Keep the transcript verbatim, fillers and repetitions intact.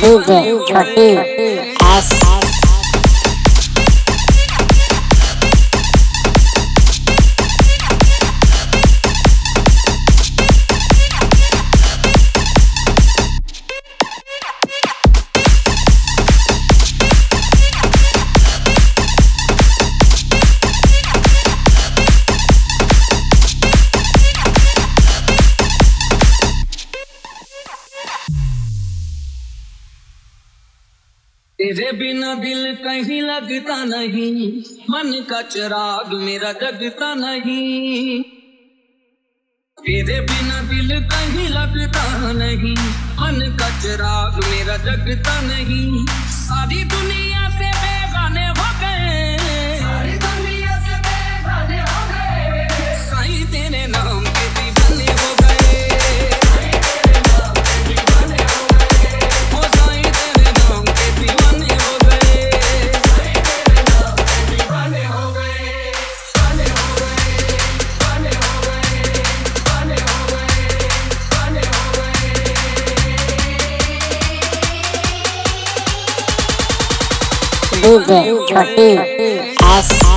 DJ छोटी S तेरे बिना दिल कहीं लगता नहीं, मन का चिराग मेरा जगता नहीं। तेरे बिना दिल कहीं लगता नहीं, मन का चिराग मेरा जगता नहीं। सारी दुनिया से बेगाने हो गए, सारी दुनिया से बेगाने हो गए। साईं तेरे नाम के दीवाने हो गए। डीजे छोटी एस